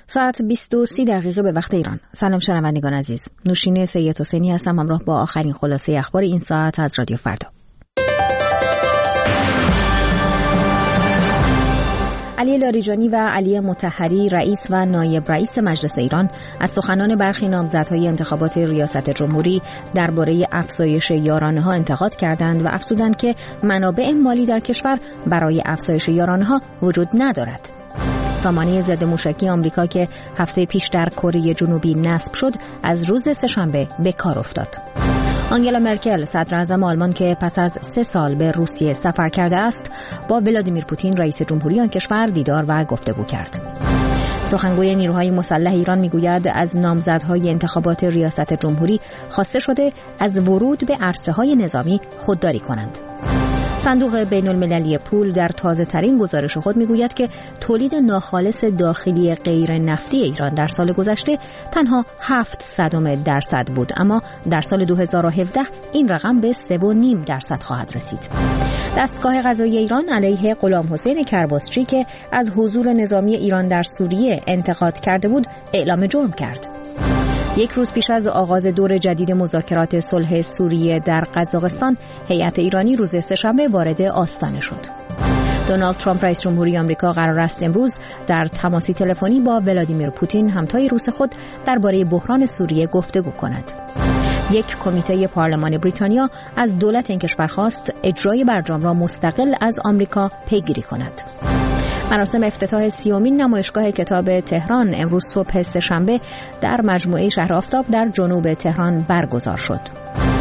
ساعت 20:30 به وقت ایران. سلام شنوندگان عزیز. نوشین سید حسینی هستم همراه با آخرین خلاصه اخبار این ساعت از رادیو فردا. علی لاریجانی و علی مطهری رئیس و نایب رئیس مجلس ایران از سخنان برخی نامزدهای انتخابات ریاست جمهوری درباره افزایش یارانه‌ها انتقاد کردند و افزودند که منابع مالی در کشور برای افزایش یارانه‌ها وجود ندارد. سامانه ضد موشکی آمریکا که هفته پیش در کره جنوبی نصب شد از روز سه‌شنبه به کار افتاد. آنگلا مرکل صدر اعظم آلمان که پس از 3 سال به روسیه سفر کرده است با ولادیمیر پوتین رئیس جمهوری آن کشور دیدار و گفتگو کرد. سخنگوی نیروهای مسلح ایران میگوید از نامزدهای انتخابات ریاست جمهوری خواسته شده از ورود به عرصه‌های نظامی خودداری کنند. صندوق بین المللی پول در تازه ترین گزارش خود میگوید که تولید ناخالص داخلی غیر نفتی ایران در سال گذشته تنها 0.7% بود، اما در سال 2017 این رقم به 3.5% خواهد رسید. دستگاه قضایی ایران علیه غلام حسین کرباسچی که از حضور نظامی ایران در سوریه انتقاد کرده بود اعلام جرم کرد. 1 روز پیش از آغاز دور جدید مذاکرات صلح سوریه در قزاقستان، هیئت ایرانی روز سه‌شنبه وارد آستانه شد. دونالد ترامپ رئیس جمهوری آمریکا قرار است امروز در تماسی تلفنی با ولادیمیر پوتین همتای روس خود درباره بحران سوریه گفتگو کند. 1 کمیته پارلمان بریتانیا از دولت این کشور خواست اجرای برجام را مستقل از آمریکا پیگیری کند. مراسم افتتاح 30مین نمایشگاه کتاب تهران امروز صبح سه‌شنبه در مجموعه شهر آفتاب در جنوب تهران برگزار شد.